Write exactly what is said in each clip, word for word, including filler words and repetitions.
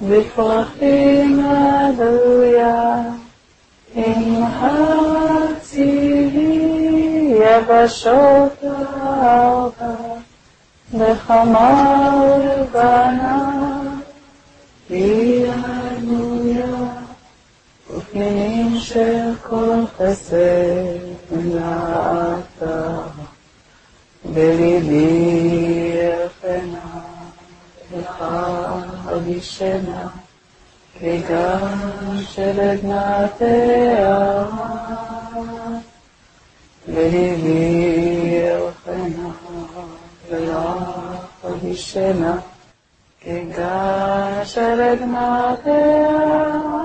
בפרחים עלויה, עם הצילי יבשות ארבע, בחמה ולבנה, היא עלויה, ופנינים של כל חסד מלאתה, בליבי אלפנה, לך אגישנה, כגן של עדנת הערה, בליבי אלפנה, ולך אגישנה, כגן של עדנת הערה,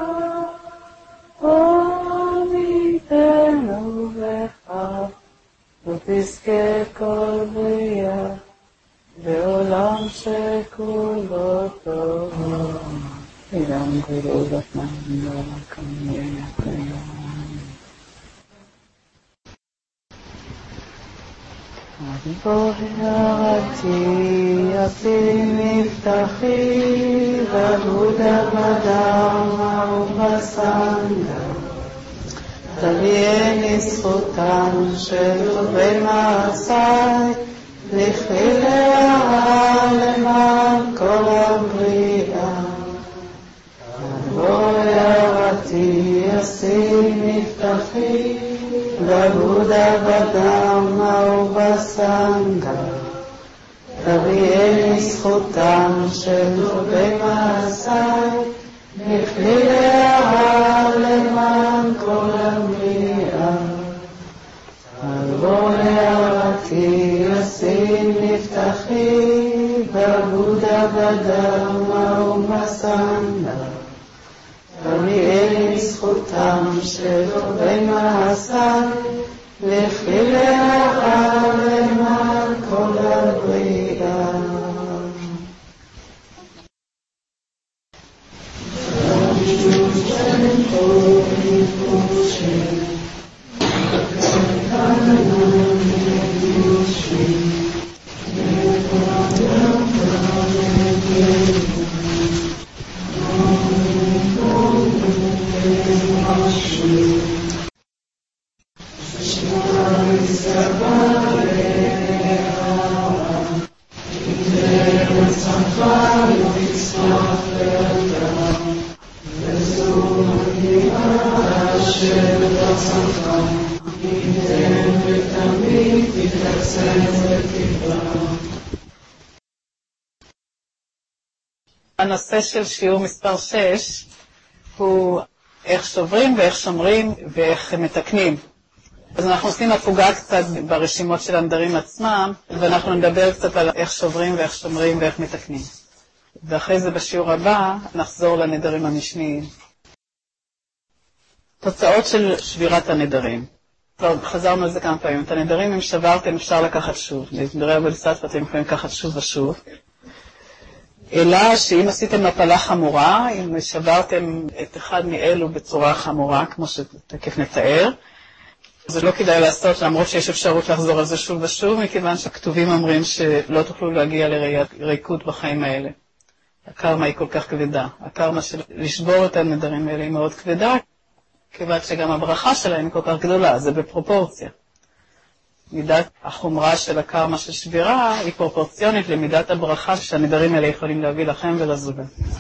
עמיתנו לך, ותזכה כל בריאה, בעולם שכולו טוב. אילם גבולות נעמי כמי הקיים. עד בו הערתי, יפי מבטחי, ועבודה בדרמה ובסנדה. תביאני זכותם של טובי מעשיי, לכי להרע למען כל הבריאה. בוא הערתי, ישים מבטחי, ועבודה בדרמה ובסנגה. תביאני זכותם של טובי מעשיי, לכי להרע למען כל הבריאה. בוא הערתי, ישים מבטחי, ועבודה בדרמה ובסנגה. תביאני זכותם של טובי מעשיי, לכי להרע למען כל הבריאה. הנושא של שיעור מספר שש הוא איך שוברים ואיך שומרים ואיך מתקנים. אז אנחנו עושים הפוגה קצת ברשימות של הנדרים עצמם, ואנחנו נדבר קצת על איך שוברים ואיך שומרים ואיך מתקנים. ואחרי זה בשיעור הבא נחזור לנדרים המשניים. תוצאות של שבירת הנדרים. כבר חזרנו על זה כמה פעמים. את הנדרים אם שברתם אפשר לקחת שוב. נדרי הבודהיסטווה אתם יכולים לקחת שוב ושוב. אלא שאם עשיתם מפלה חמורה, אם שברתם את אחד מאלו בצורה חמורה, כמו שתכף נתאר, זה לא כדאי לעשות, למרות שיש אפשרות לחזור על זה שוב ושוב, מכיוון שהכתובים אומרים שלא תוכלו להגיע לריקות בחיים האלה. הקרמה היא כל כך כבדה. הקרמה של לשבור את הנדרים האלה היא מאוד כבדה, כיוון שגם הברכה שלהם היא כל כך גדולה, זה בפרופורציה. מידת החומרה של הקרמה של שבירה היא פרופורציונית למידת הברכה שהנדרים האלה יכולים להביא לכם ולזולת.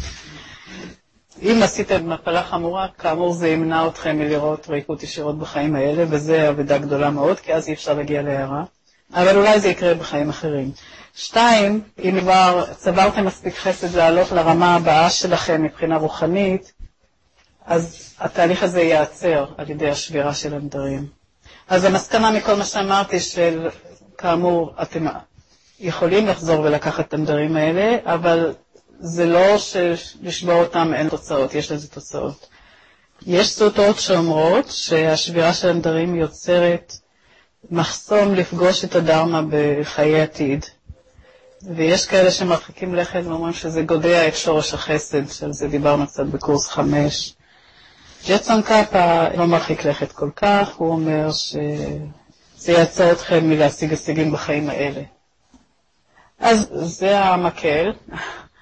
אם עשיתם מפלה חמורה, כאמור זה ימנע אתכם מלראות ריקות ישירות בחיים האלה, וזה עבודה גדולה מאוד, כי אז אי אפשר להגיע להערה. אבל אולי זה יקרה בחיים אחרים. שתיים, אם כבר צברתם מספיק חסד לעלות לרמה הבאה שלכם מבחינה רוחנית, אז התהליך הזה ייעצר על ידי השבירה של הנדרים. אז המסקנה מכל מה שאמרתי של, כאמור, אתם יכולים לחזור ולקחת את הנדרים האלה, אבל זה לא שלשבור אותם אין תוצאות, יש לזה תוצאות. יש סוטות שאומרות שהשבירה של הנדרים יוצרת מחסום לפגוש את הדרמה בחיי עתיד. ויש כאלה שמרחיקים לכת ואומרים שזה גודע את שורש החסד, שעל זה דיברנו קצת בקורס חמש. ג'טסון קאפה לא מרחיק לכת כל כך, הוא אומר שזה יעצור אתכם מלהשיג הישגים בחיים האלה. אז זה המקל.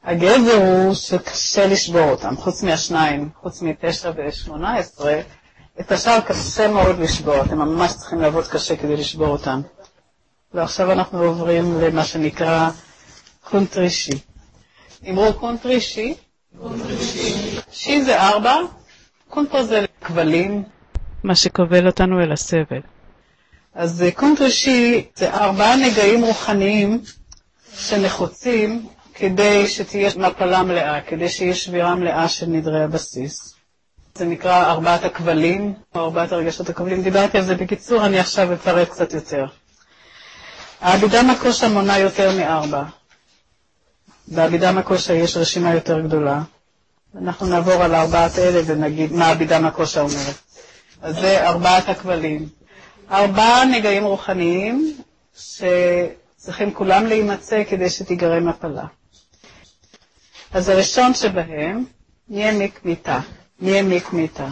הגדר הוא שקשה לשבור אותם, חוץ מהשניים, חוץ מתשע ושמונה עשרה, את השאר קשה מאוד לשבור, אתם ממש צריכים לעבוד קשה כדי לשבור אותם. ועכשיו אנחנו עוברים למה שנקרא קונטרישי. אמרו קונטרישי, שי זה ארבע, קונטר זה כבלים, מה שכובל אותנו אל הסבל. אז קונטרישי זה ארבעה נגעים רוחניים שנחוצים כדי שתהיה מפלה מלאה, כדי שיהיה שבירה מלאה של נדרי הבסיס. זה נקרא ארבעת הכבלים, או ארבעת הרגשות הכבלים. דיברתי על זה בקיצור, אני עכשיו אפרט קצת יותר. העבידה מקושה מונה יותר מארבע. בעבידה מקושה יש רשימה יותר גדולה. אנחנו נעבור על ארבעת אלה ונגיד מה העבידה מקושה אומרת. אז זה ארבעת הכבלים. ארבעה נגעים רוחניים שצריכים כולם להימצא כדי שתיגרם מפלה. אז הראשון שבהם, נהיה מקמיתה. נהיה מקמיתה.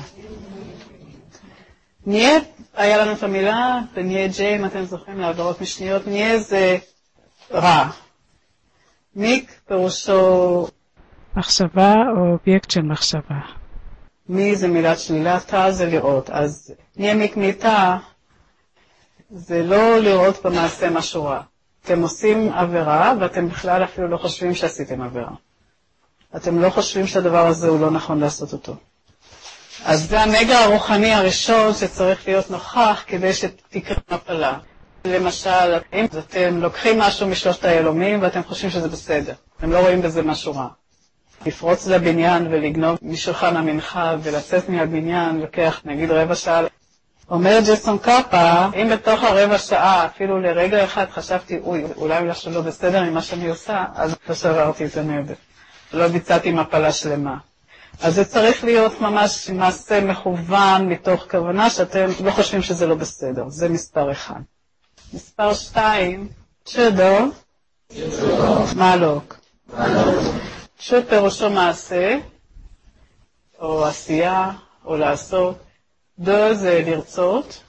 נהיה, היה לנו את המילה, ונהיה ג'יי, אם אתם זוכרים לעברות משניות, נהיה זה רע. מיק פירושו מחשבה או אובייקט של מחשבה. מי זה מילת שלילה, תא זה לראות. אז נהיה מקמיתה, זה לא לראות במעשה משהו רע. אתם עושים עבירה, ואתם בכלל אפילו לא חושבים שעשיתם עבירה. אתם לא חושבים שהדבר הזה הוא לא נכון לעשות אותו. אז זה הנגע הרוחני הראשון שצריך להיות נוכח כדי שתקרה מפלה. למשל, אם אתם לוקחים משהו משלושת היהלומים ואתם חושבים שזה בסדר, אתם לא רואים בזה משהו רע. לפרוץ לבניין ולגנוב משולחן המנחה ולצאת מהבניין, לוקח נגיד רבע שעה. אומר ג'ייסון קאפה, אם בתוך הרבע שעה, אפילו לרגע אחד חשבתי, אוי, אולי משהו לא בסדר ממה שאני עושה, אז לא שברתי את הנדר. לא ביצעתי מפלה שלמה. אז זה צריך להיות ממש מעשה מכוון מתוך כוונה שאתם לא חושבים שזה לא בסדר. זה מספר אחד. מספר שתיים, צ'דו, מעלוק. צ'ד פירושו מעשה, או עשייה, או לעשות. דו זה לרצות.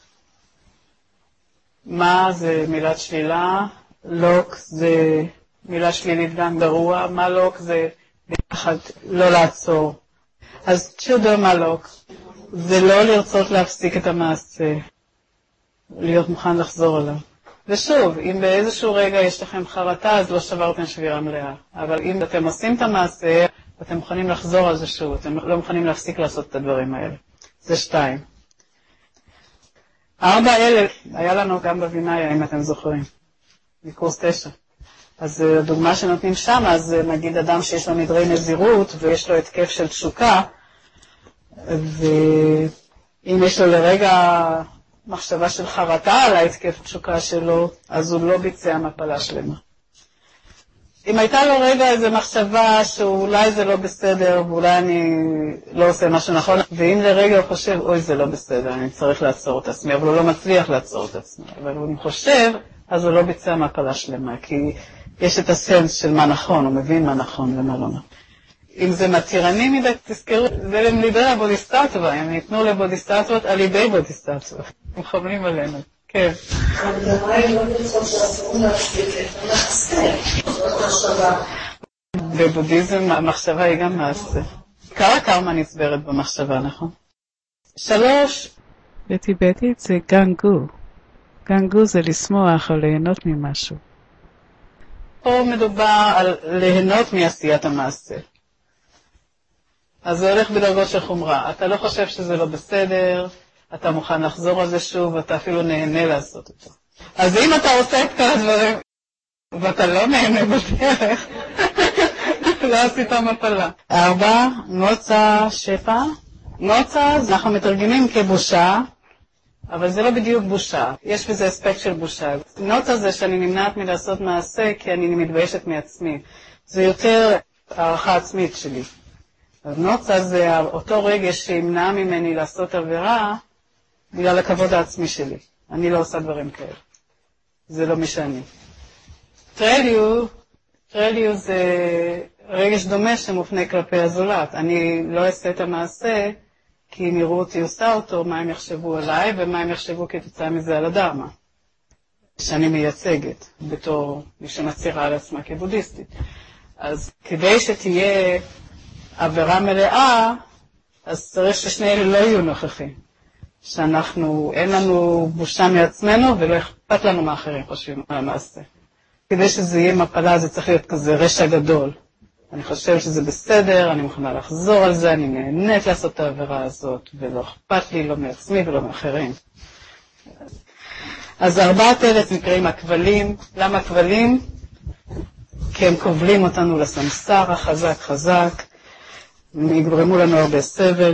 מה זה מילת שלילה. לוק זה מילה שלילית גם גרוע. מעלוק זה ביחד לא לעצור. אז צ'ודו מעלוק זה לא לרצות להפסיק את המעשה, להיות מוכן לחזור עליו. ושוב, אם באיזשהו רגע יש לכם חרטה, אז לא שברתם שבירה מלאה. אבל אם אתם עושים את המעשה, אתם מוכנים לחזור על זה שוב, אתם לא מוכנים להפסיק לעשות את הדברים האלה. זה שתיים. ארבע אלף, היה לנו גם בביניה, אם אתם זוכרים, מקורס תשע. אז הדוגמה שנותנים שם, אז נגיד אדם שיש לו נדרי נזירות, ויש לו התקף של תשוקה, ואם יש לו לרגע מחשבה של חרטה על ההתקף תשוקה שלו, אז הוא לא ביצע מפלה שלמה. אם הייתה לו רגע איזו מחשבה שאולי זה לא בסדר, ואולי אני לא עושה משהו נכון, ואם לרגע הוא חושב, אוי זה לא בסדר, אני צריך לעצור את עצמי, אבל הוא לא מצליח לעצור את עצמי. אבל הוא חושב, אז הוא לא ביצע מפלה שלמה, כי יש את הסנס של מה נכון, הוא מבין מה נכון ומה לא נכון. אם זה מתירני מדי, תזכרו, זה לנדרי הבודיסטטווה, הם ניתנו לבודיסטטוות על ידי בודיסטטווה. הם חובלים עלינו, כן. המטרה היא לא לרצות שאסור להפסיק את המעשה, זאת מחשבה. בבודהיזם המחשבה היא גם מעשה. עיקר הקרמה נצברת במחשבה, נכון? שלוש. בטיבטית זה גנגו. גנגו זה לשמוח או ליהנות ממשהו. פה מדובר על ליהנות מעשיית המעשה. אז זה הולך בדרגות של חומרה. אתה לא חושב שזה לא בסדר, אתה מוכן לחזור על זה שוב, אתה אפילו נהנה לעשות אותו. אז אם אתה עושה את כל הדברים, ואתה לא נהנה בדרך, לא עשית מפלה. ארבע, נוצה שפע. נוצה, אנחנו מתרגמים כבושה, אבל זה לא בדיוק בושה. יש בזה אספקט של בושה. נוצה זה שאני נמנעת מלעשות מעשה כי אני מתביישת מעצמי. זה יותר הערכה עצמית שלי. אז נוצה זה אותו רגש שימנע ממני לעשות עבירה בגלל הכבוד העצמי שלי. אני לא עושה דברים כאלה. זה לא מי שאני. טרליו, טרליו זה רגש דומה שמופנה כלפי הזולת. אני לא אעשה את המעשה כי אם יראו אותי עושה אותו, מה הם יחשבו עליי ומה הם יחשבו כתוצאה מזה על הדרמה. שאני מייצגת בתור מי שמצהירה על עצמה כבודהיסטית. אז כדי שתהיה עבירה מלאה, אז צריך ששני אלה לא יהיו נוכחים. שאנחנו, אין לנו בושה מעצמנו ולא אכפת לנו מה אחרים חושבים על המעשה. כדי שזה יהיה מפלה, זה צריך להיות כזה רשע גדול. אני חושב שזה בסדר, אני מוכנה לחזור על זה, אני נהנית לעשות את העבירה הזאת, ולא אכפת לי, לא מעצמי ולא מאחרים. אז ארבעת אלה נקראים הכבלים. למה הכבלים? כי הם כובלים אותנו לסמסר החזק חזק, הם יגרמו לנו הרבה סבל.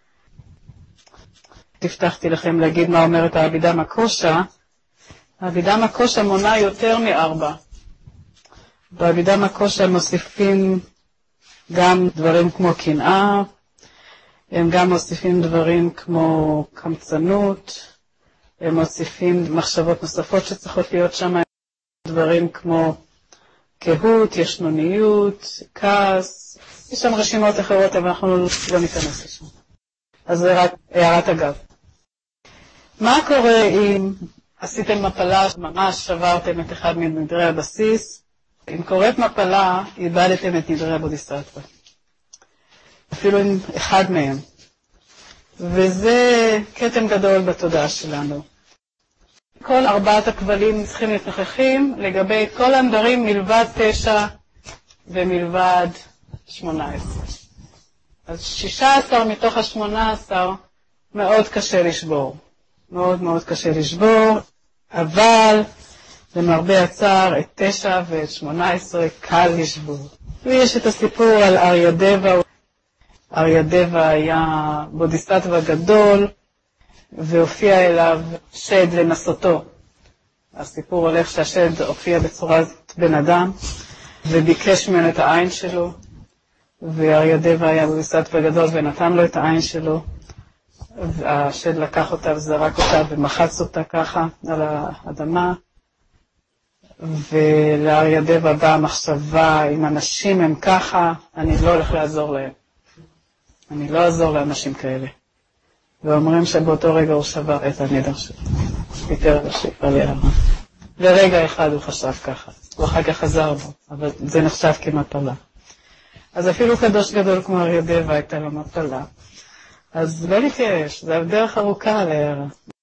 הבטחתי לכם להגיד מה אומרת האבידמה קושה. האבידמה קושה מונה יותר מארבע. באבידמה קושה מוסיפים גם דברים כמו קנאה, הם גם מוסיפים דברים כמו קמצנות, הם מוסיפים מחשבות נוספות שצריכות להיות שם, דברים כמו קהות, ישנוניות, כעס, יש שם רשימות אחרות, אבל אנחנו לא ניכנס לשם. אז זה רק הערת אגב. מה קורה אם עשיתם מפלה, ממש שברתם את אחד מנדרי הבסיס? אם קורית מפלה, איבדתם את נדרי הבודיסטווה. אפילו עם אחד מהם. וזה כתם גדול בתודעה שלנו. כל ארבעת הכבלים צריכים להיות נוכחים לגבי כל הנדרים מלבד תשע ומלבד שמונה עשרה. אז שישה עשר מתוך השמונה עשר מאוד קשה לשבור. מאוד מאוד קשה לשבור, אבל למרבה הצער את תשע ואת שמונה עשרה קל לשבור. ויש את הסיפור על אריה דבה. אריה דבה היה בודיסטווה גדול, והופיע אליו שד לנסותו. הסיפור הולך שהשד הופיע בצורת בן אדם, וביקש ממנו את העין שלו, ואריה דבה היה בודיסטווה גדול ונתן לו את העין שלו. השד לקח אותה וזרק אותה ומחץ אותה ככה על האדמה, ולאריה דבה באה המחשבה, אם אנשים הם ככה, אני לא הולך לעזור להם. אני לא אעזור לאנשים כאלה. ואומרים שבאותו רגע הוא שבר את הנדר שלו. פיטר את השאיפה להרע. לרגע אחד הוא חשב ככה. הוא אחר כך חזר בו, אבל זה נחשב כמפלה. אז אפילו קדוש גדול כמו אריה דבה הייתה לו מפלה. אז לא להתייאש, זה דרך ארוכה להרע.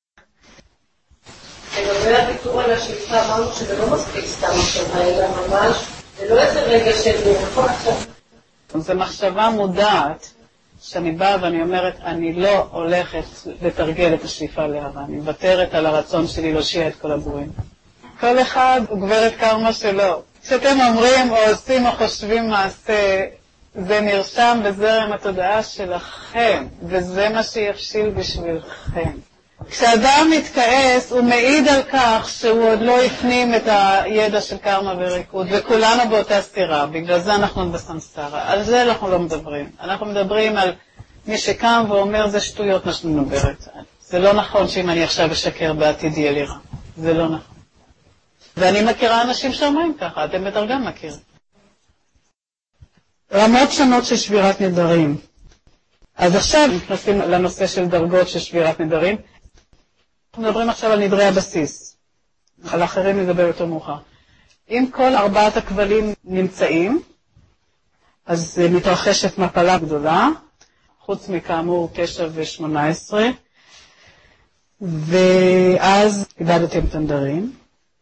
לגבי הביטור על השאיפה, אמרנו שזה לא מספיק סתם מחשבה, אלא ממש, זה לא איזה רגע של נכון עכשיו. זו מחשבה מודעת, שאני באה ואני אומרת, אני לא הולכת לתרגל את השאיפה להרע, אני מוותרת על הרצון שלי להושיע את כל הברואים. כל אחד הוא גברת קרמה שלו. כשאתם אומרים או עושים או חושבים מעשה, זה נרשם בזרם התודעה שלכם, וזה מה שיפשיל בשבילכם. כשאדם מתכעס, הוא מעיד על כך שהוא עוד לא הפנים את הידע של קרמה וריקוד, וכולנו באותה סתירה, בגלל זה אנחנו בסמסרה. על זה אנחנו לא מדברים. אנחנו מדברים על מי שקם ואומר, זה שטויות מה שאני מדברת. זה לא נכון שאם אני עכשיו אשקר בעתיד יהיה לי רע. זה לא נכון. ואני מכירה אנשים שאומרים ככה, אתם בטח גם מכירים. רמות שונות של שבירת נדרים. אז עכשיו נכנסים לנושא של דרגות של שבירת נדרים. אנחנו מדברים עכשיו על נדרי הבסיס. על האחרים נדבר יותר מאוחר. אם כל ארבעת הכבלים נמצאים, אז מתרחשת מפלה גדולה, חוץ מכאמור תשע ושמונה עשרה, ואז איבדתם את הנדרים.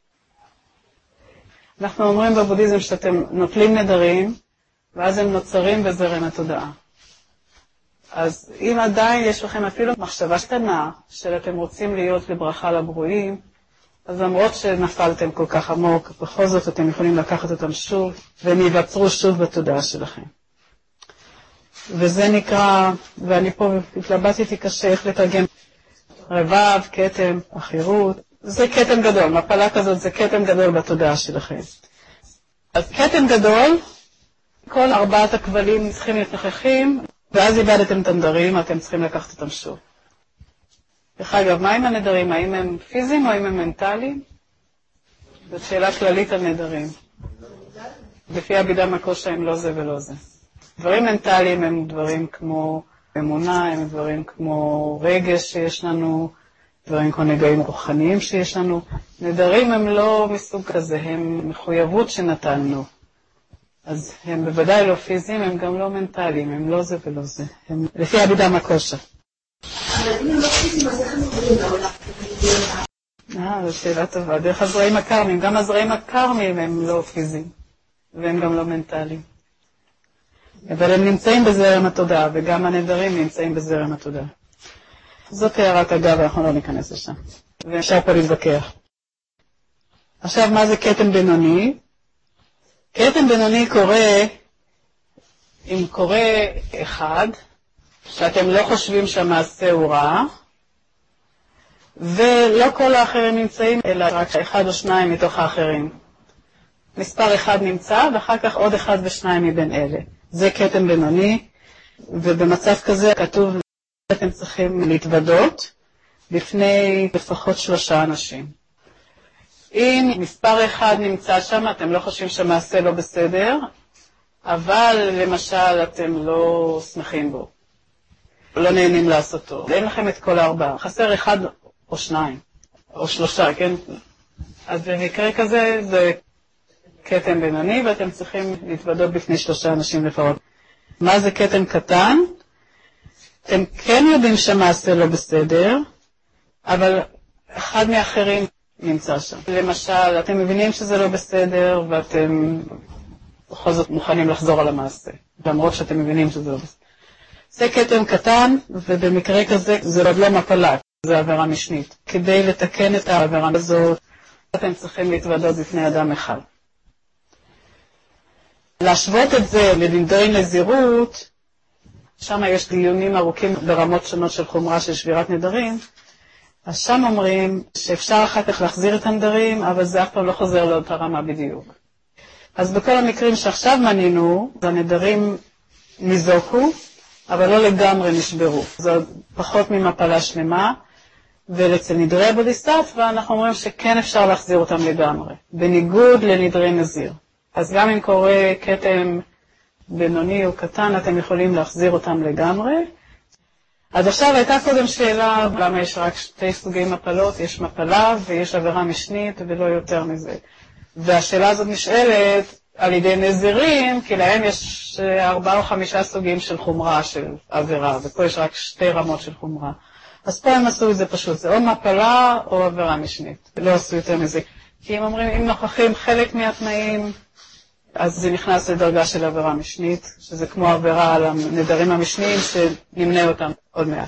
אנחנו אומרים בבודהיזם שאתם נוטלים נדרים, ואז הם נוצרים בזרם התודעה. אז אם עדיין יש לכם אפילו מחשבה קטנה של אתם רוצים להיות לברכה לברואים, אז למרות שנפלתם כל כך עמוק, בכל זאת אתם יכולים לקחת אותם שוב, והם ייווצרו שוב בתודעה שלכם. וזה נקרא, ואני פה התלבטתי קשה איך לתרגם, רבב, כתם, אחירות, זה כתם גדול, מפלה כזאת זה כתם גדול בתודעה שלכם. אז כתם גדול, כל ארבעת הכבלים צריכים להיות נוכחים, ואז איבדתם את הנדרים, אתם צריכים לקחת אותם שוב. דרך אגב, מה עם הנדרים? האם הם פיזיים או האם הם מנטליים? זאת שאלה כללית על נדרים. לפי הבידמה קושה הם לא זה ולא זה. דברים מנטליים הם דברים כמו אמונה, הם דברים כמו רגש שיש לנו, דברים כמו נגעים רוחניים שיש לנו. נדרים הם לא מסוג כזה, הם מחויבות שנתנו. אז הם בוודאי לא פיזיים, הם גם לא מנטליים, הם לא זה ולא זה. הם לפי הבידה מקושה. אבל אם הם לא פיזיים, אז איך הם עוברים לעולם? אה, זו שאלה טובה. דרך הזרעים הקרמיים, גם הזרעים הקרמיים הם לא פיזיים, והם גם לא מנטליים. אבל הם נמצאים בזרם התודעה, וגם הנדרים נמצאים בזרם התודעה. זאת הערת אגב, אנחנו לא ניכנס לשם. ואפשר פה להתווכח. עכשיו, מה זה קטן בינוני? קטן בינוני קורה, אם קורה אחד, שאתם לא חושבים שהמעשה הוא רע, ולא כל האחרים נמצאים, אלא רק אחד או שניים מתוך האחרים. מספר אחד נמצא, ואחר כך עוד אחד ושניים מבין אלה. זה קטן בינוני, ובמצב כזה כתוב, אתם צריכים להתוודות בפני לפחות שלושה אנשים. אם מספר אחד נמצא שם, אתם לא חושבים שהמעשה לא בסדר, אבל למשל אתם לא שמחים בו, לא נהנים לעשותו. אין לכם את כל הארבעה, חסר אחד או שניים, או שלושה, כן? אז במקרה כזה זה קטן בינוני, ואתם צריכים להתוודות בפני שלושה אנשים לפחות. מה זה קטן קטן? אתם כן יודעים שהמעשה לא בסדר, אבל אחד מאחרים נמצא שם. למשל, אתם מבינים שזה לא בסדר, ואתם בכל זאת מוכנים לחזור על המעשה, למרות שאתם מבינים שזה לא בסדר. זה קטן קטן, ובמקרה כזה זה עוד לא מפלה, זה עבירה משנית. כדי לתקן את העבירה הזאת, אתם צריכים להתוודות בפני אדם אחד. להשוות את זה לנדרי נזירות, שם יש דיונים ארוכים ברמות שונות של חומרה של שבירת נדרים, אז שם אומרים שאפשר אחר כך להחזיר את הנדרים, אבל זה אף פעם לא חוזר לאותה רמה בדיוק. אז בכל המקרים שעכשיו מנינו, הנדרים ניזוקו, אבל לא לגמרי נשברו. זה פחות ממפלה שלמה, ולצל נדרי הבודיסטאטווה אנחנו אומרים שכן אפשר להחזיר אותם לגמרי, בניגוד לנדרי נזיר. אז גם אם קורה כתם בינוני או קטן, אתם יכולים להחזיר אותם לגמרי. אז עכשיו הייתה קודם שאלה, למה יש רק שתי סוגי מפלות? יש מפלה ויש עבירה משנית ולא יותר מזה. והשאלה הזאת נשאלת על ידי נזירים, כי להם יש ארבעה או חמישה סוגים של חומרה של עבירה, ופה יש רק שתי רמות של חומרה. אז פה הם עשו את זה פשוט, זה או מפלה או עבירה משנית, לא עשו יותר מזה. כי הם אומרים, אם נוכחים חלק מהתנאים, אז זה נכנס לדרגה של עבירה משנית, שזה כמו עבירה על הנדרים המשניים שנמנה אותם עוד מעט.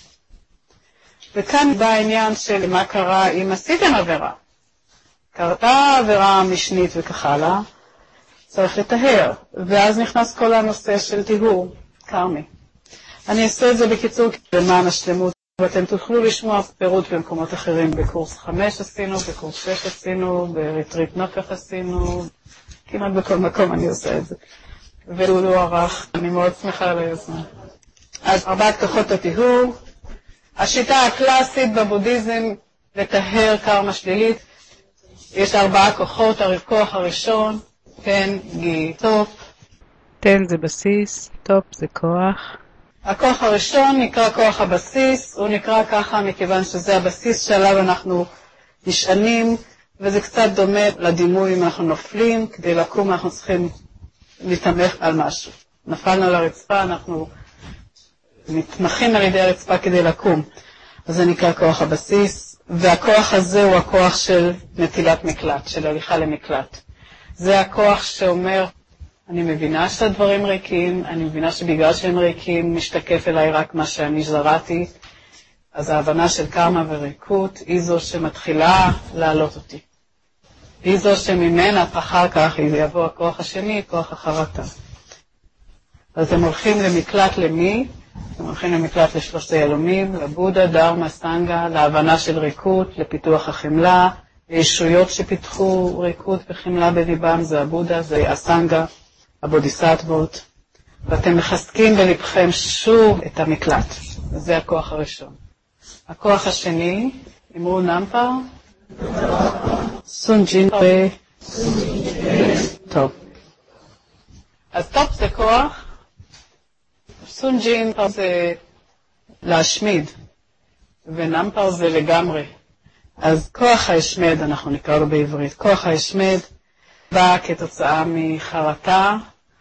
וכאן בא העניין של מה קרה אם עשיתם עבירה. קרתה עבירה משנית וכך הלאה, צריך לטהר, ואז נכנס כל הנושא של טיהור קרמי. אני אעשה את זה בקיצור למען השלמות, ואתם תוכלו לשמוע פירוט במקומות אחרים. בקורס חמש עשינו, בקורס שש עשינו, בריטריט נופך עשינו, כמעט בכל מקום אני עושה את זה. והוא לא ערך, אני מאוד שמחה על היוזמה. אז ארבעת כוחות הטיהור. השיטה הקלאסית בבודהיזם לטהר קרמה שלילית. יש ארבעה כוחות, הכוח הראשון, תן, גי, טופ. תן זה בסיס, טופ זה כוח. הכוח הראשון נקרא כוח הבסיס, הוא נקרא ככה מכיוון שזה הבסיס שעליו אנחנו נשענים, וזה קצת דומה לדימוי אם אנחנו נופלים, כדי לקום אנחנו צריכים להתמך על משהו. נפלנו על הרצפה, אנחנו נתמכים על ידי הרצפה כדי לקום. אז זה נקרא כוח הבסיס, והכוח הזה הוא הכוח של נטילת מקלט, של הליכה למקלט. זה הכוח שאומר, אני מבינה שהדברים ריקים, אני מבינה שבגלל שהם ריקים משתקף אליי רק מה שאני זרעתי, אז ההבנה של קרמה וריקות היא זו שמתחילה להעלות אותי. היא זו שממנה אחר כך יבוא הכוח השני, כוח החרטה. אז אתם הולכים למקלט למי? אתם הולכים למקלט לשלושת היהלומים, לבודה, דרמה, סנגה, להבנה של ריקות, לפיתוח החמלה, הישויות שפיתחו ריקות וחמלה בליבם, זה הבודה, זה הסנגה, הבודיסטוות, ואתם מחזקים בלבכם שוב את המקלט. זה הכוח הראשון. הכוח השני, אמרו נמפר, סונג'ין ו... טוב. אז טופ זה כוח, סונג'ין זה להשמיד, ונמפר זה לגמרי. אז כוח ההשמד, אנחנו נקרא לו בעברית, כוח ההשמד, באה כתוצאה מחרטה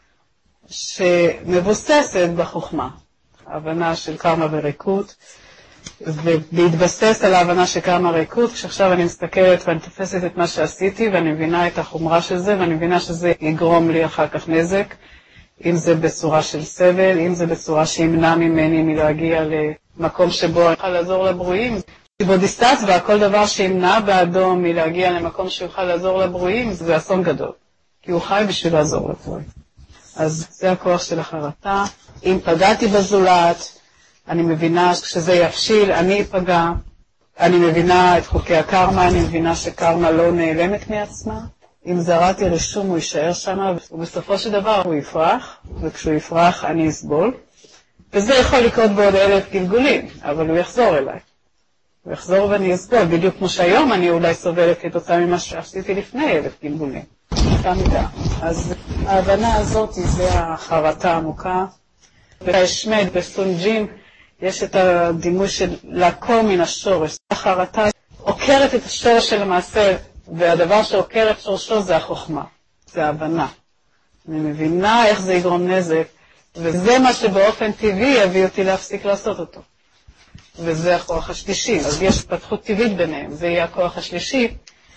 שמבוססת בחוכמה, הבנה של קרמה וריקות, ובהתבסס על ההבנה של קרמה וריקות, כשעכשיו אני מסתכלת ואני תופסת את מה שעשיתי ואני מבינה את החומרה של זה, ואני מבינה שזה יגרום לי אחר כך נזק, אם זה בצורה של סבל, אם זה בצורה שימנע ממני מלהגיע למקום שבו אני יכול לעזור לברואים. בבודיסטציה, כל דבר שימנע באדום מלהגיע למקום שיוכל לעזור לברואים, זה אסון גדול, כי הוא חי בשביל לעזור לברואים. אז זה הכוח של החרטה. אם פגעתי בזולת, אני מבינה שכשזה יפשיל, אני אפגע. אני מבינה את חוקי הקרמה, אני מבינה שקרמה לא נעלמת מעצמה. אם זרעתי רישום, הוא יישאר שם, ובסופו של דבר הוא יפרח, וכשהוא יפרח אני אסבול. וזה יכול לקרות בעוד אלף גלגולים, אבל הוא יחזור אליי. הוא יחזור ואני אסבול, בדיוק כמו שהיום אני אולי סובלת כתוצאה ממה שעשיתי לפני אלף גלגולים. אותה מידה. אז ההבנה הזאת זה החרטה העמוקה. בהשמד, בסונג'ין, יש את הדימוי של לעקור מן השורש. החרטה עוקרת את השורש של המעשה, והדבר שעוקר את שורשו זה החוכמה, זה ההבנה. אני מבינה איך זה יגרום נזק, וזה מה שבאופן טבעי יביא אותי להפסיק לעשות אותו. וזה הכוח השלישי, אז יש פתחות טבעית ביניהם, זה יהיה הכוח השלישי.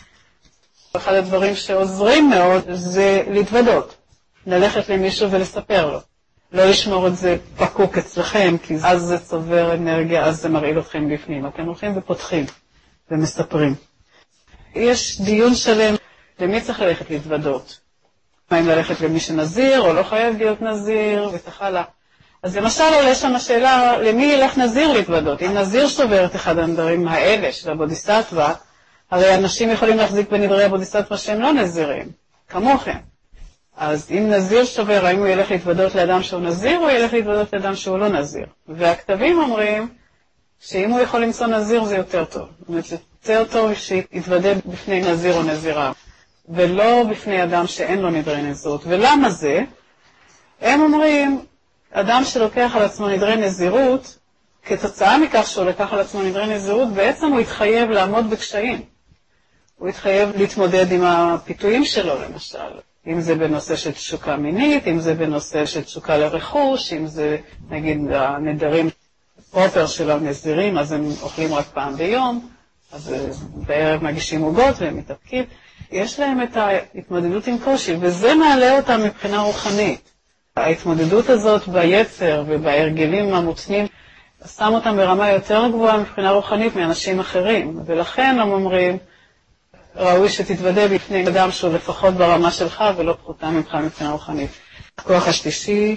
אחד הדברים שעוזרים מאוד זה להתוודות, ללכת למישהו ולספר לו. לא לשמור את זה פקוק אצלכם, כי אז זה צובר אנרגיה, אז זה מרעיל אתכם בפנים. אתם הולכים ופותחים ומספרים. יש דיון שלם למי צריך ללכת להתוודות. מה אם ללכת למי שנזיר או לא חייב להיות נזיר וכך הלאה. אז למשל עולה שם השאלה למי ילך נזיר להתוודות. אם נזיר שובר את אחד הנדרים האלה של הבודיסטטווה, הרי אנשים יכולים להחזיק בנדרי הבודיסטטווה שהם לא נזירים, כמוכם. אז אם נזיר שובר, האם הוא ילך להתוודות לאדם שהוא נזיר או ילך להתוודות לאדם שהוא לא נזיר? והכתבים אומרים שאם הוא יכול למצוא נזיר זה יותר טוב. זאת אומרת, זה יותר טוב שיתוודד בפני נזיר או נזירה, ולא בפני אדם שאין לו נדרי נזירות. ולמה זה? הם אומרים, אדם שלוקח על עצמו נדרי נזירות, כתוצאה מכך שהוא לקח על עצמו נדרי נזירות, בעצם הוא התחייב לעמוד בקשיים. הוא התחייב להתמודד עם הפיתויים שלו, למשל. אם זה בנושא של תשוקה מינית, אם זה בנושא של תשוקה לרכוש, אם זה, נגיד, הנדרים פרופר של הנזירים, אז הם אוכלים רק פעם ביום, אז בערב מגישים עוגות והם מתאפקים. יש להם את ההתמודדות עם קושי, וזה מעלה אותם מבחינה רוחנית. ההתמודדות הזאת ביצר ובהרגלים המוצנים, שם אותם ברמה יותר גבוהה מבחינה רוחנית מאנשים אחרים, ולכן הם אומרים, ראוי שתתוודא בפני אדם שהוא לפחות ברמה שלך ולא פחותה ממך מבחינה רוחנית. הכוח השלישי,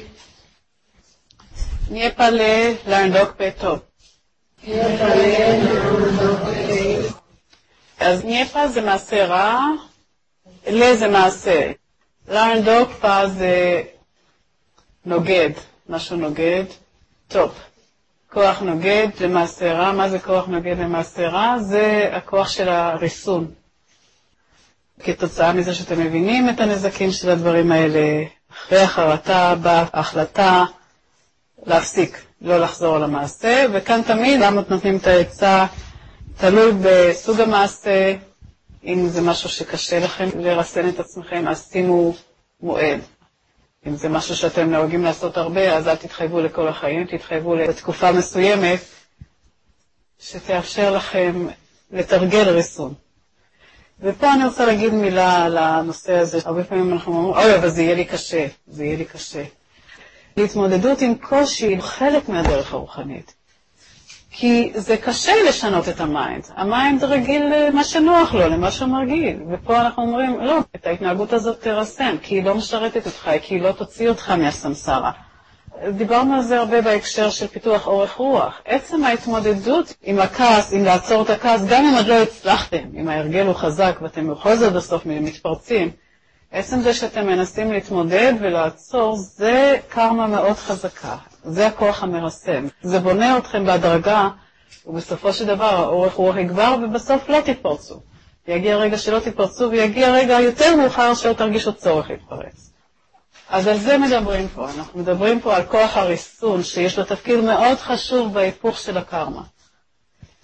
נהיה פלה להנדוק פטוב. נהיה פלה להנדוק פטוב. אז נהיה פה זה מעשה רע, לה זה מעשה. להנדוק פה זה נוגד, משהו נוגד, טוב. כוח נוגד למעשה רע, מה זה כוח נוגד למעשה רע? זה הכוח של הריסון. כתוצאה מזה שאתם מבינים את הנזקים של הדברים האלה, אחרי החרטה באה ההחלטה להפסיק, לא לחזור על המעשה, וכאן תמיד למה נותנים את העצה, תלוי בסוג המעשה, אם זה משהו שקשה לכם לרסן את עצמכם, אז שימו מועד. אם זה משהו שאתם נוהגים לעשות הרבה, אז אל תתחייבו לכל החיים, תתחייבו לתקופה מסוימת שתאפשר לכם לתרגל ריסון. ופה אני רוצה להגיד מילה על הנושא הזה. הרבה פעמים אנחנו אומרים, אוי, אבל זה יהיה לי קשה, זה יהיה לי קשה. להתמודדות עם קושי היא חלק מהדרך הרוחנית. כי זה קשה לשנות את המיינד. המיינד רגיל למה שנוח לו, למה שמרגיל. ופה אנחנו אומרים, לא, את ההתנהגות הזאת תרסן, כי היא לא משרתת אותך, כי היא לא תוציא אותך מהסמסרה. דיברנו על זה הרבה בהקשר של פיתוח אורך רוח. עצם ההתמודדות עם הכעס, עם לעצור את הכעס, גם אם עוד לא הצלחתם, אם ההרגל הוא חזק ואתם בכל זאת בסוף מתפרצים, עצם זה שאתם מנסים להתמודד ולעצור, זה קרמה מאוד חזקה. זה הכוח המרסן. זה בונה אתכם בהדרגה, ובסופו של דבר האורך רוח יגבר, ובסוף לא תתפרצו. יגיע רגע שלא תתפרצו, ויגיע רגע יותר מאוחר שלא תרגישו צורך להתפרץ. אז על זה מדברים פה. אנחנו מדברים פה על כוח הריסון, שיש לו תפקיד מאוד חשוב בהיפוך של הקרמה.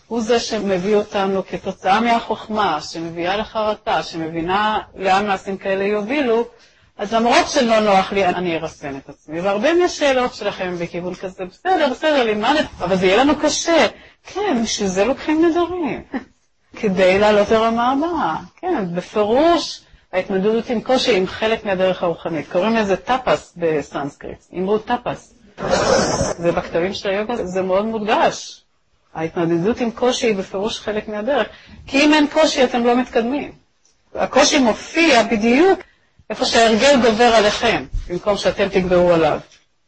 הוא זה שמביא אותנו כתוצאה מהחוכמה, שמביאה לחרטה, שמבינה לאן מעשים כאלה יובילו, אז למרות שלא נוח לי, אני ארסן את עצמי. והרבה מהשאלות שלכם בכיוון כזה, בסדר, בסדר, לימדת, אבל זה יהיה לנו קשה. כן, בשביל זה לוקחים נדרים. כדי לעלות לרמה הבאה. כן, בפירוש, ההתמודדות עם קושי עם חלק מהדרך הרוחנית. קוראים לזה טאפס בסנסקריט. אמרו טאפס. זה בכתבים של היוגה, זה מאוד מודגש. ההתמודדות עם קושי היא בפירוש חלק מהדרך. כי אם אין קושי, אתם לא מתקדמים. הקושי מופיע בדיוק איפה שההרגל גובר עליכם, במקום שאתם תגברו עליו.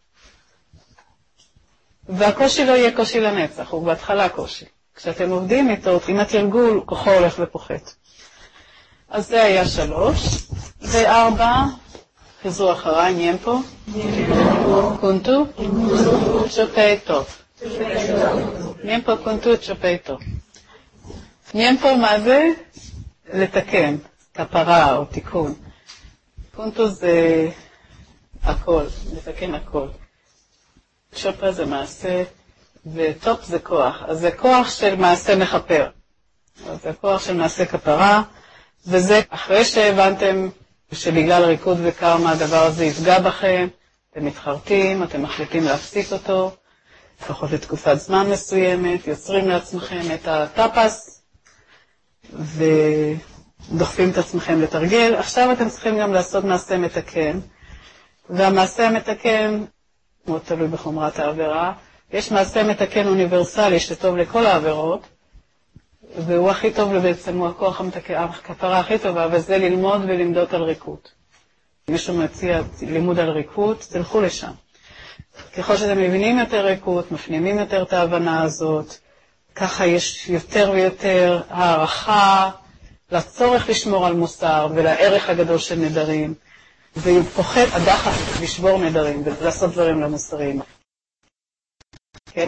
והקושי לא יהיה קושי לנצח, הוא בהתחלה קושי. כשאתם עובדים איתו, עם התרגול, כוחו הולך ופוחת. אז זה היה שלוש. וארבע, חזרו אחריי, נימפו. קונטו. צ'ופייטו. נימפו קונטו צ'ופייטו. נימפו מה זה? לתקן, כפרה או תיקון. קונטו זה הכל, לתקן הכל. צ'ופה זה מעשה, וטופ זה כוח. אז זה כוח של מעשה מחפר. אז זה כוח של מעשה כפרה, וזה אחרי שהבנתם שבגלל ריקוד וקרמה הדבר הזה יפגע בכם, אתם מתחרטים, אתם מחליטים להפסיק אותו, לפחות לתקופת זמן מסוימת, יוצרים לעצמכם את הטאפס, ודוחפים את עצמכם לתרגל. עכשיו אתם צריכים גם לעשות מעשה מתקן, והמעשה המתקן, מאוד תלוי בחומרת העבירה, יש מעשה מתקן אוניברסלי שטוב לכל העבירות, והוא הכי טוב בעצם, הוא הכוח המתקן, הכפרה הכי טובה, וזה ללמוד ולמדות על ריקות. אם מישהו מציע לימוד על ריקות, תלכו לשם. ככל שאתם מבינים יותר ריקות, מפנימים יותר את ההבנה הזאת, ככה יש יותר ויותר הערכה לצורך לשמור על מוסר ולערך הגדול של נדרים, ופוחד הדחף לשבור נדרים ולעשות דברים למוסריים. כן?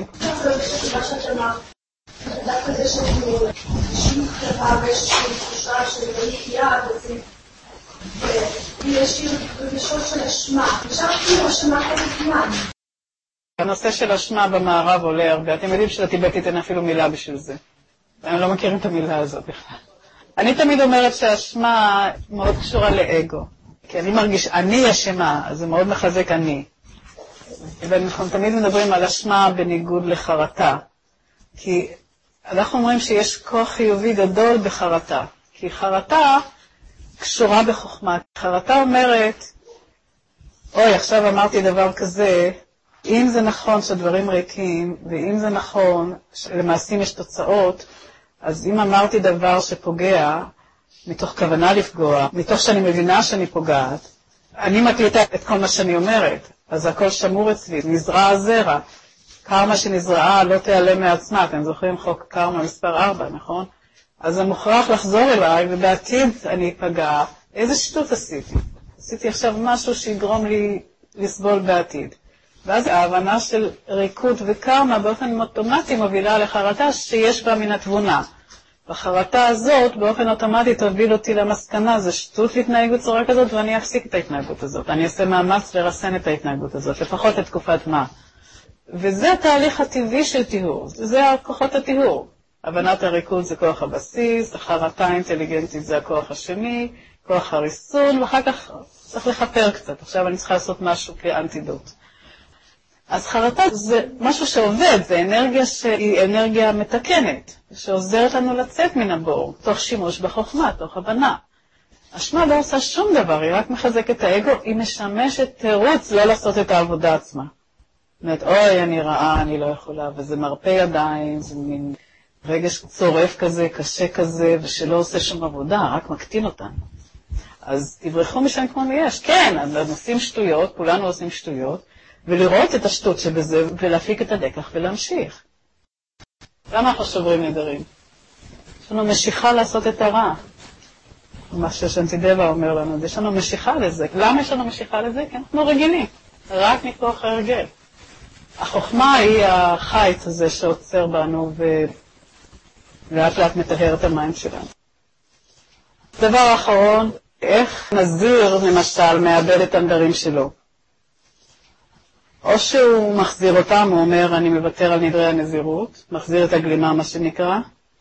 דווקא זה שאנחנו איזושהי חברה ואיזושהי תחושה של יד, ויש רגשות של אשמה. אפשר כאילו אשמה כזה זמן. הנושא של אשמה במערב עולה הרבה. אתם יודעים שלטיבטית אין אפילו מילה בשביל זה. הם לא מכירים את המילה הזאת בכלל. אני תמיד אומרת שהאשמה מאוד קשורה לאגו. כי אני מרגיש, אני אשמה, אז זה מאוד מחזק אני. ואנחנו תמיד מדברים על אשמה בניגוד לחרטה. כי אנחנו אומרים שיש כוח חיובי גדול בחרטה. כי חרטה קשורה בחוכמה. חרטה אומרת, אוי, עכשיו אמרתי דבר כזה, אם זה נכון שהדברים ריקים, ואם זה נכון שלמעשים יש תוצאות, אז אם אמרתי דבר שפוגע, מתוך כוונה לפגוע, מתוך שאני מבינה שאני פוגעת, אני מקליטה את כל מה שאני אומרת, אז הכל שמור אצלי, נזרע הזרע. קרמה שנזרעה לא תיעלם מעצמה, אתם זוכרים חוק קרמה מספר ארבע, נכון? אז זה מוכרח לחזור אליי, ובעתיד אני אפגע. איזה שטות עשיתי? עשיתי עכשיו משהו שיגרום לי לסבול בעתיד. ואז ההבנה של ריקוד וקרמה באופן אוטומטי מובילה לחרטה שיש בה מן התבונה. בחרטה הזאת באופן אוטומטי תוביל אותי למסקנה, זה שטות להתנהג בצורה כזאת ואני אפסיק את ההתנהגות הזאת. אני אעשה מאמץ לרסן את ההתנהגות הזאת, לפחות את תקופת מה. וזה התהליך הטבעי של טיהור, זה כוחות הטיהור. הבנת הריקוד זה כוח הבסיס, החרטה האינטליגנטית זה הכוח השני, כוח הריסון, ואחר כך צריך לחפר קצת. עכשיו אני צריכה לעשות משהו כאנטידוט. אז חרטה זה משהו שעובד, זה אנרגיה שהיא אנרגיה מתקנת, שעוזרת לנו לצאת מן הבור, תוך שימוש בחוכמה, תוך הבנה. אשמה לא עושה שום דבר, היא רק מחזקת את האגו, היא משמשת תירוץ לא לעשות את העבודה עצמה. זאת אומרת, אוי, אני רעה, אני לא יכולה, וזה מרפא ידיים, זה מין רגש צורף כזה, קשה כזה, ושלא עושה שום עבודה, רק מקטין אותנו. אז תברחו משם כמו מיש. כן, אז עושים שטויות, כולנו עושים שטויות, ולראות את השטות שבזה, ולהפיק את הדקח ולהמשיך. למה אנחנו שוברים נדרים? יש לנו משיכה לעשות את הרע. מה ששנצידבה אומר לנו, יש לנו משיכה לזה. למה יש לנו משיכה לזה? כי אנחנו רגילים, רק מכוח הרגל. החוכמה היא החיץ הזה שעוצר בנו, ולאט לאט מטהר את המים שלנו. דבר אחרון, איך נזיר למשל מאבד את הנדרים שלו? או שהוא מחזיר אותם, הוא אומר, אני מוותר על נדרי הנזירות, מחזיר את הגלימה, מה שנקרא,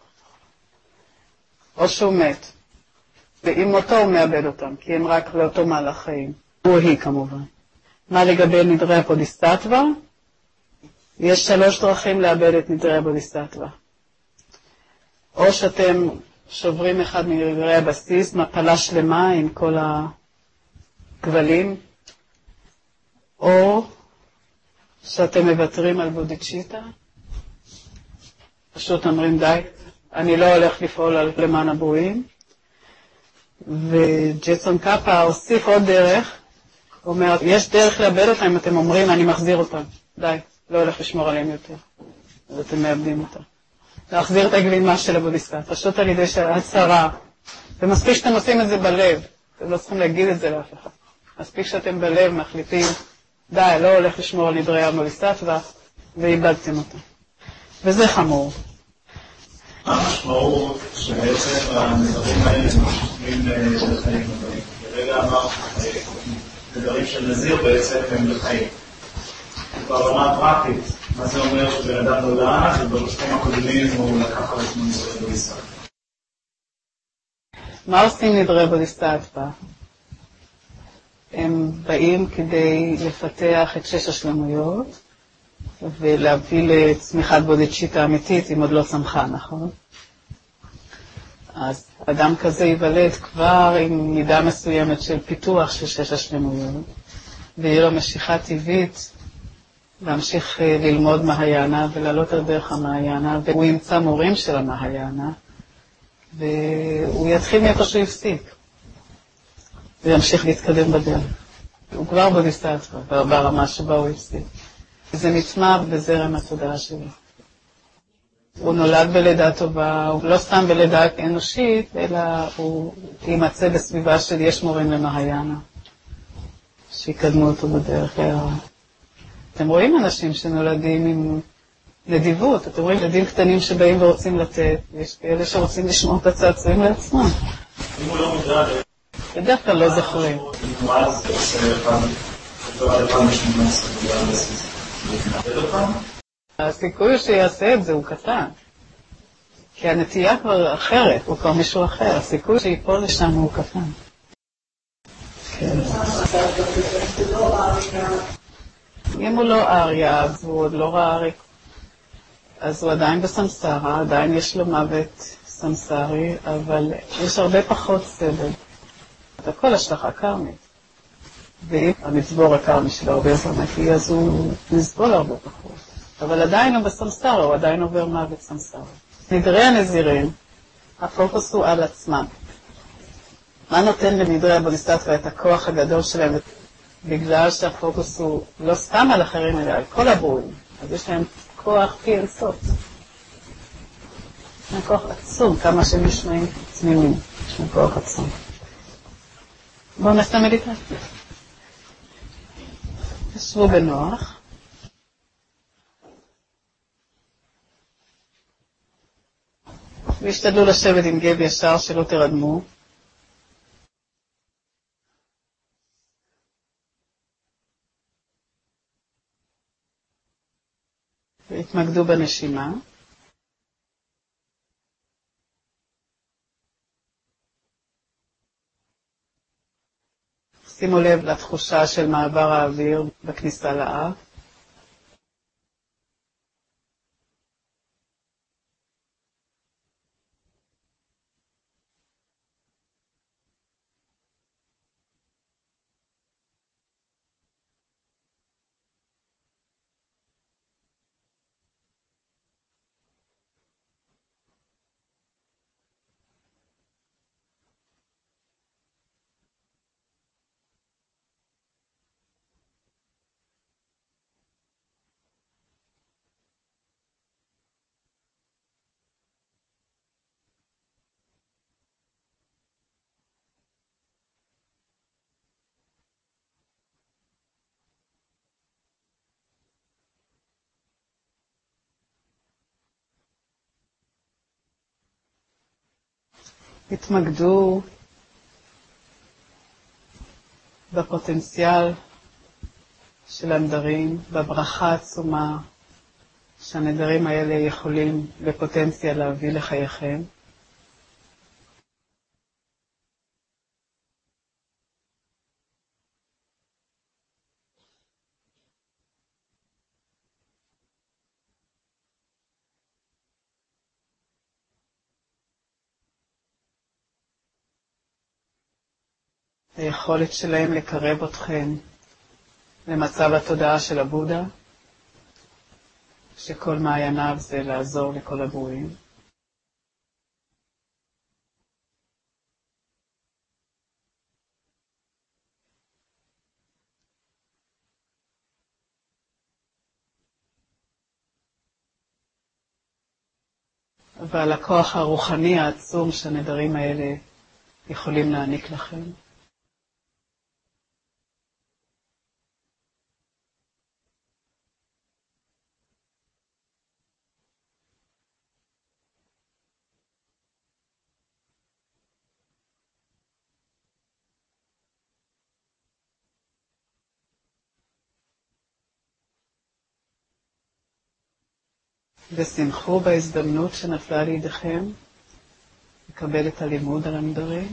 או שהוא מת. ועם מותו הוא מאבד אותם, כי הם רק לאותו מהלך חיים. הוא היא כמובן. מה לגבי נדרי הבודיסטטווה? יש שלוש דרכים לאבד את נדרי הבודיסטטווה. או שאתם שוברים אחד מנדרי הבסיס, מפלה שלמה עם כל הכבלים, או שאתם מוותרים על בודיצ'יטה, פשוט אומרים די, אני לא הולך לפעול על למען הברואים. וג'ייסון קאפה הוסיף עוד דרך, הוא אומר, יש דרך לאבד אותם אם אתם אומרים, אני מחזיר אותם, די, לא הולך לשמור עליהם יותר, אז אתם מאבדים אותם. להחזיר את הגלימה של הבודיסטט, פשוט על ידי הצהרה, ומספיק שאתם עושים את זה בלב, אתם לא צריכים להגיד את זה לאף אחד, מספיק שאתם בלב מחליטים, די, לא הולך לשמור על נדרי הבודיסטט, ואיבדתם אותם. וזה חמור. המשמעות שבעצם הנדרים האלה משתנים לחיים הבאים. ברגע אמר, נדרים של נזיר בעצם הם לחיים. ברמה הפרקטית, מה זה אומר שבן אדם נולד, ובנושאים הקודמים הוא לקח על עצמו נדרי בודיסטטווה. מה עושים נדרי בודיסטטווה? הם באים כדי לפתח את שש השלמויות, ולהביא לצמיחת בודיצ'יטה אמיתית, אם עוד לא צמחה, נכון? אז אדם כזה ייוולד כבר עם מידה מסוימת של פיתוח של שש השלמויות, ויהיה לו משיכה טבעית להמשיך ללמוד מהיאנה ולעלות על דרך המהיאנה, והוא ימצא מורים של המהיאנה, והוא יתחיל מאיפה שהוא יפסיק, וימשיך להתקדם בדרך. הוא כבר בודיסטטווה, ברמה שבה הוא יפסיק. זה נצמח בזרם התודעה שלו. הוא נולד בלידה טובה, הוא לא סתם בלידה אנושית, אלא הוא יימצא בסביבה של יש מורים למהיאנה, שיקדמו אותו בדרך להראה. אתם רואים אנשים שנולדים עם נדיבות, אתם רואים ילדים קטנים שבאים ורוצים לתת, יש כאלה שרוצים לשמור את הצעצועים לעצמם. אם הוא לא מודע, בדרך כלל לא זוכרים. אז עושה אחד, עד אחד משמונה עשרה. הסיכוי שיעשה את זה הוא קטן, כי הנטייה כבר אחרת, הוא כבר מישהו אחר, הסיכוי שיפול לשם הוא קטן. כן. אם הוא לא אריה, אז הוא עוד לא ראה ריק, אז הוא עדיין בסמסרה, עדיין יש לו מוות סמסרי, אבל יש הרבה פחות סבל. את הכל השלכה קרמית. ואם המצבור הקרמי שלו הרבה יותר נקי, אז הוא נסבול הרבה פחות. אבל עדיין הוא בסמסרה, הוא עדיין עובר מוות סמסרה. נדרי הנזירים, הפוקוס הוא על עצמם. מה נותן לנדרי הבודיסטטווה את הכוח הגדול שלהם? בגלל שהפוקוס הוא לא סתם על אחרים, אלא על כל הברואים. אז יש להם כוח פי אינסוף. יש להם כוח עצום, כמה שהם נשמעים צמימים. יש להם כוח עצום. בואו נעשה מדיטציה. תשבו בנוח. והשתדלו לשבת עם גב ישר שלא תרדמו. והתמקדו בנשימה. שימו לב לתחושה של מעבר האוויר בכניסה לאף. התמקדו בפוטנציאל של הנדרים, בברכה העצומה שהנדרים האלה יכולים בפוטנציה להביא לחייכם. היכולת שלהם לקרב אתכם למצב התודעה של הבודה, שכל מעייניו זה לעזור לכל הברואים. ועל הכוח הרוחני העצום שהנדרים האלה יכולים להעניק לכם. ושמחו בהזדמנות שנפלה לידיכם לקבל את הלימוד על הנדרים.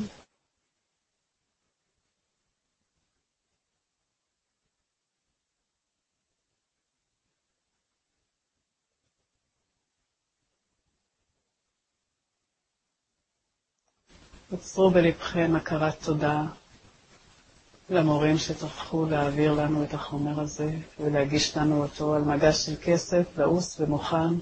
יצרו בלבכם הכרת תודה למורים שטרחו להעביר לנו את החומר הזה ולהגיש לנו אותו על מגש של כסף, לעוס ומוכן.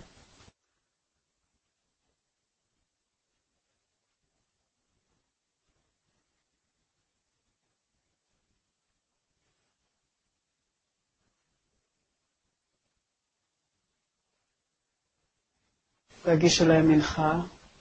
והגישו להם מנחה.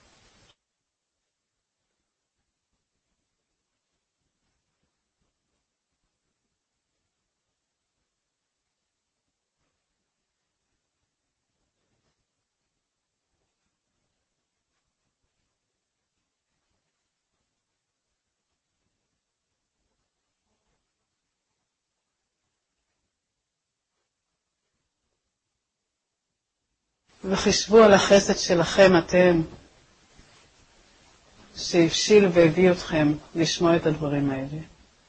וחישבו על החסד שלכם אתם, שהבשיל והביא אתכם לשמוע את הדברים האלה.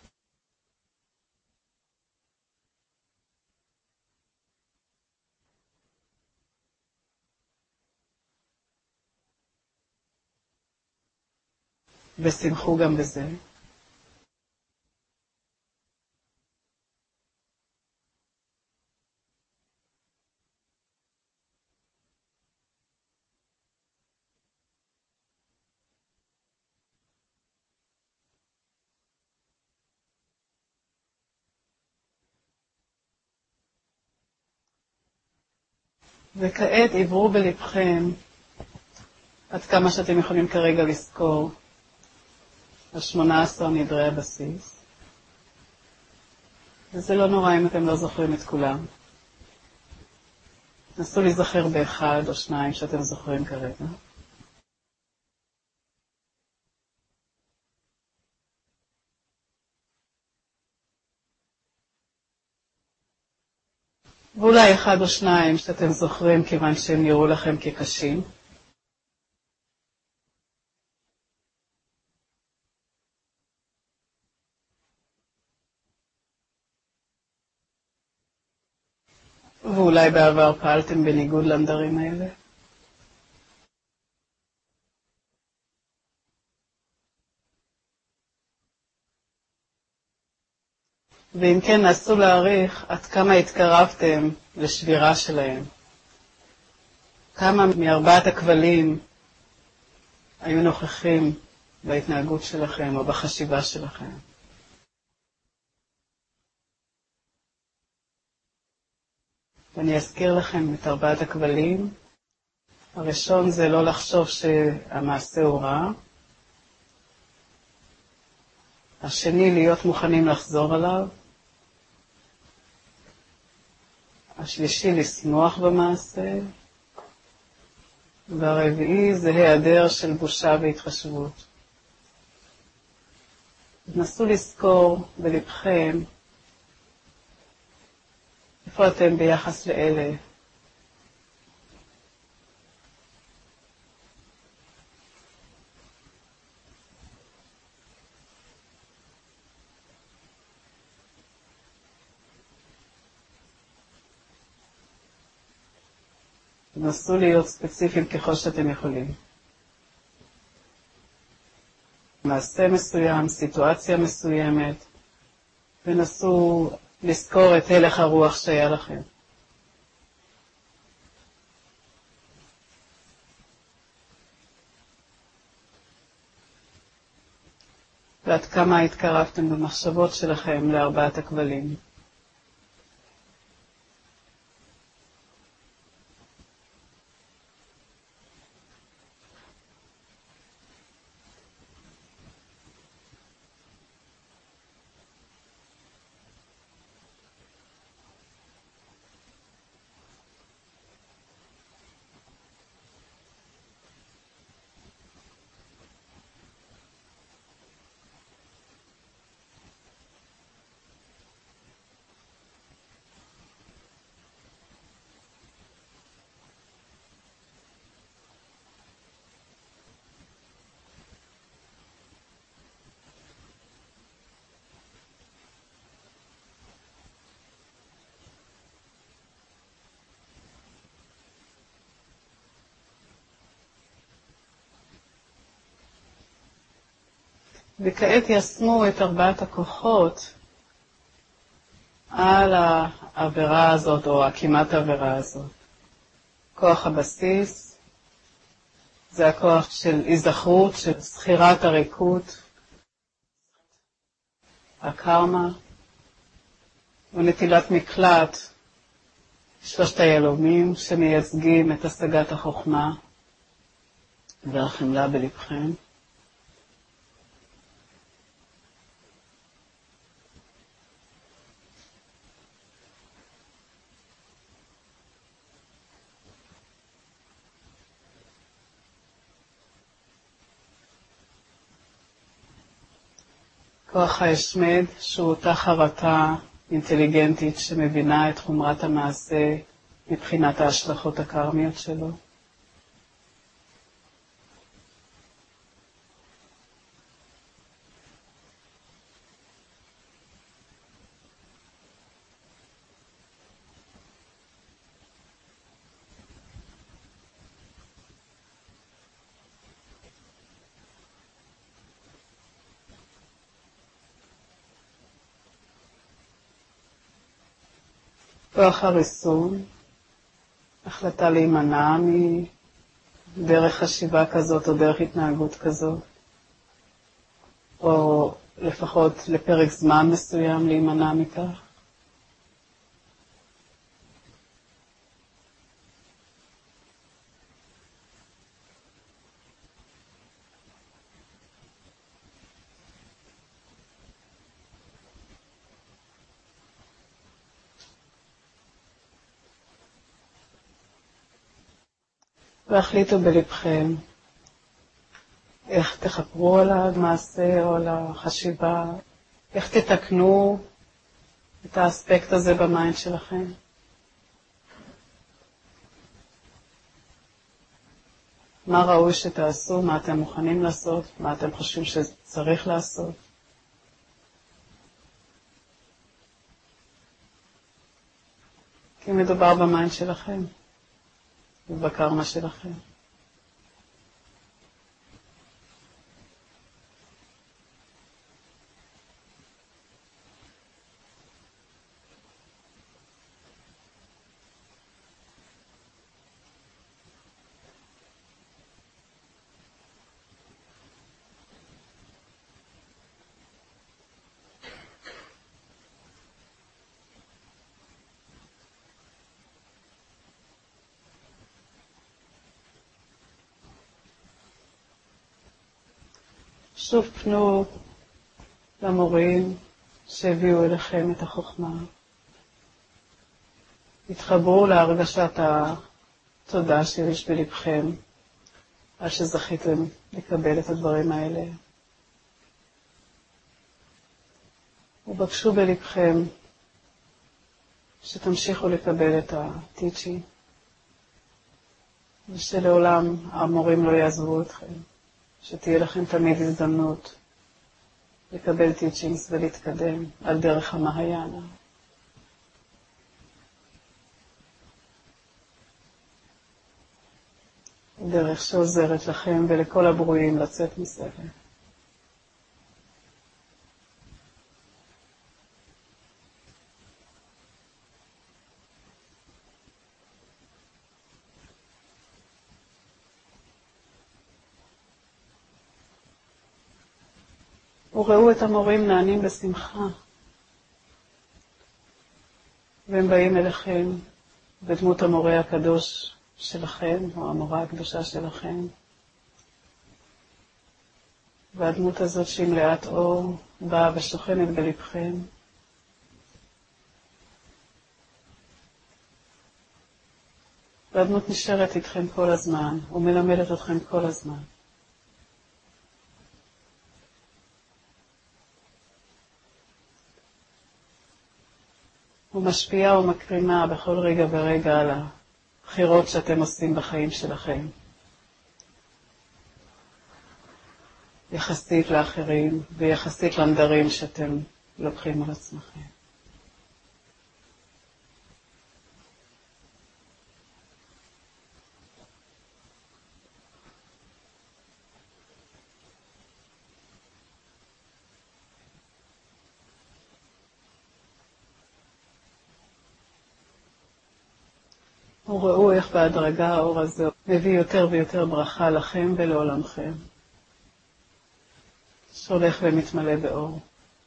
ושמחו גם בזה. וכעת עברו בלבכם, עד כמה שאתם יכולים כרגע לזכור, על שמונה עשר נדרי הבסיס. וזה לא נורא אם אתם לא זוכרים את כולם. נסו להיזכר באחד או שניים שאתם זוכרים כרגע. ואולי אחד או שניים שאתם זוכרים כיוון שהם נראו לכם כקשים. ואולי בעבר פעלתם בניגוד לנדרים האלה. ואם כן, נסו להעריך עד כמה התקרבתם לשבירה שלהם. כמה מארבעת הכבלים היו נוכחים בהתנהגות שלכם או בחשיבה שלכם. ואני אזכיר לכם את ארבעת הכבלים. הראשון זה לא לחשוב שהמעשה הוא רע. השני, להיות מוכנים לחזור עליו. השלישי, לשמוח במעשה. והרביעי זה היעדר של בושה והתחשבות. נסו לזכור בלבכם איפה אתם ביחס לאלה? תנסו להיות ספציפיים ככל שאתם יכולים. מעשה מסוים, סיטואציה מסוימת, ונסו לזכור את הלך הרוח שהיה לכם. ועד כמה התקרבתם במחשבות שלכם לארבעת הכבלים. וכעת ישמו את ארבעת הכוחות על העבירה הזאת, או הכמעט העבירה הזאת. כוח הבסיס, זה הכוח של היזכרות, של זכירת הריקות, הקרמה, ונטילת מקלט, שלושת הילומים שמייצגים את השגת החוכמה והחמלה בלבכם. כוח ההשמד, שהוא אותה חרטה אינטליגנטית שמבינה את חומרת המעשה מבחינת ההשלכות הקרמיות שלו. כוח הריסון, החלטה להימנע מדרך חשיבה כזאת או דרך התנהגות כזאת, או לפחות לפרק זמן מסוים להימנע מכך. והחליטו בלבכם איך תחפרו על המעשה או על החשיבה, איך תתקנו את האספקט הזה במיינד שלכם. מה ראוי שתעשו, מה אתם מוכנים לעשות, מה אתם חושבים שצריך לעשות. כי מדובר במיינד שלכם. ובקרמה שלכם. שוב פנו למורים שהביאו אליכם את החוכמה. התחברו להרגשת התודה שיש בלבכם, על שזכיתם לקבל את הדברים האלה. ובקשו בלבכם שתמשיכו לקבל את הטיצ'י, ושלעולם המורים לא יעזבו אתכם, שתהיה לכם תמיד הזדמנות לקבל טיצ'ינגס ולהתקדם על דרך המהיאנה. דרך שעוזרת לכם ולכל הברואים לצאת מסבל. וראו את המורים נענים בשמחה, והם באים אליכם בדמות המורה הקדוש שלכם, או המורה הקדושה שלכם. והדמות הזאת שהיא מלאת אור באה ושוכנת בלבכם. והדמות נשארת איתכם כל הזמן, ומלמדת אתכם כל הזמן. ומשפיעה ומקרינה בכל רגע ורגע על הבחירות שאתם עושים בחיים שלכם. יחסית לאחרים ויחסית לנדרים שאתם לוקחים על עצמכם. וראו איך בהדרגה האור הזה מביא יותר ויותר ברכה לכם ולעולמכם, שהולך ומתמלא באור.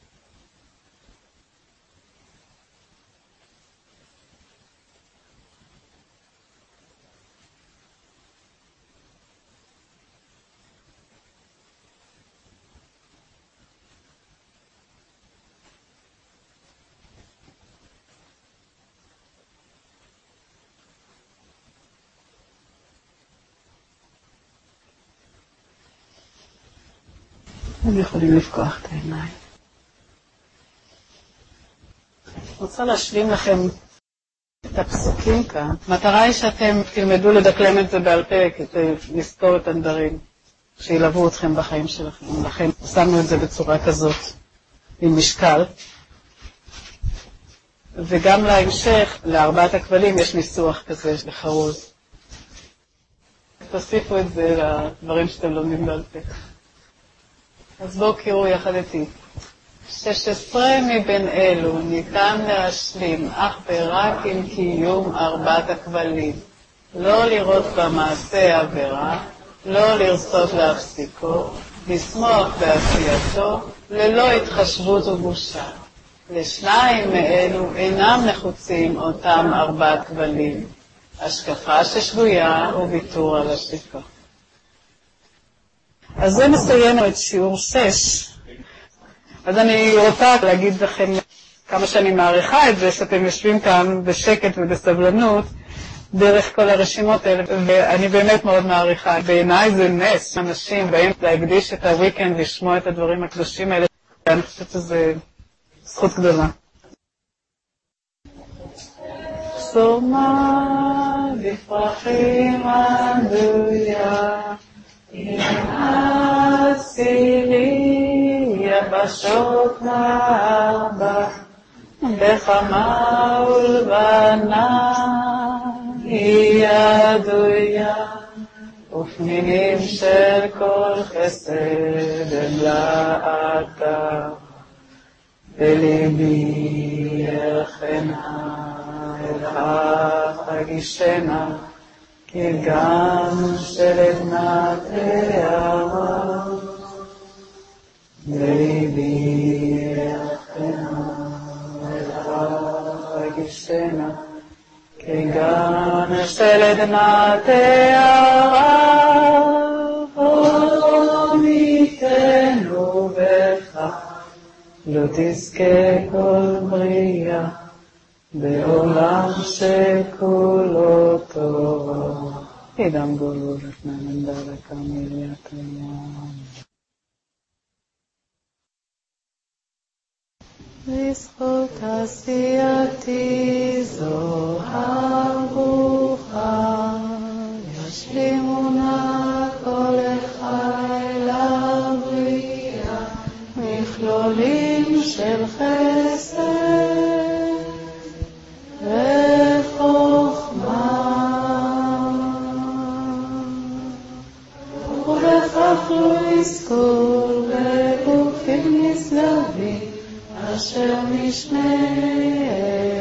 אתם יכולים לפקוח את העיניים. רוצה להשלים לכם את הפסוקים כאן. המטרה היא שאתם תלמדו לדקלם את זה בעל פה, כדי לזכור את הנדרים שילוו אתכם בחיים שלכם. לכן שמנו את זה בצורה כזאת, עם משקל. וגם להמשך, לארבעת הכבלים, יש ניסוח כזה לחרוז. תוסיפו את זה לדברים שאתם לומדים בעל פה. אז בואו קראו יחד איתי. שש עשרה מבין אלו ניתן להשלים אך ורק עם קיום ארבעת הכבלים. לא לראות במעשה עבירה, לא לרצות להפסיקו, לשמוח בעשייתו, ללא התחשבות ובושה. לשניים מאלו אינם נחוצים אותם ארבעת כבלים. השקפה ששגויה וויתור על השקפה. אז זה מסיים את שיעור שש. אז אני רוצה להגיד לכם כמה שאני מעריכה את זה, שאתם יושבים כאן בשקט ובסבלנות, דרך כל הרשימות האלה, ואני באמת מאוד מעריכה. בעיניי זה נס, אנשים באים להקדיש את הוויקנד, לשמוע את הדברים הקדושים האלה, ואני חושבת שזה זכות גדולה. סומה בפרחים עדויה, הסילי יבשות מארבע, בחמה ולבנה היא עדויה, ופנינים של כל חסד אמלאתה, בליבי יחנה אלך הגישנה, כי גם של עדנת הערה, בליבי יחנה אלך הגישנה, כי גם של עדנת הערה, עמיתנו בך, לא תזכה כל בריאה, בעולם שכולו תורה. אידם גולו לפננדה לקמיליית הים. בזכות עשייתי זוהר ברוכה, ישלימונה כל החי לבריאה, מכלולים של חסד וחוכמה. ובכך לא יזכור לגופים נשגבים, אשר משניהם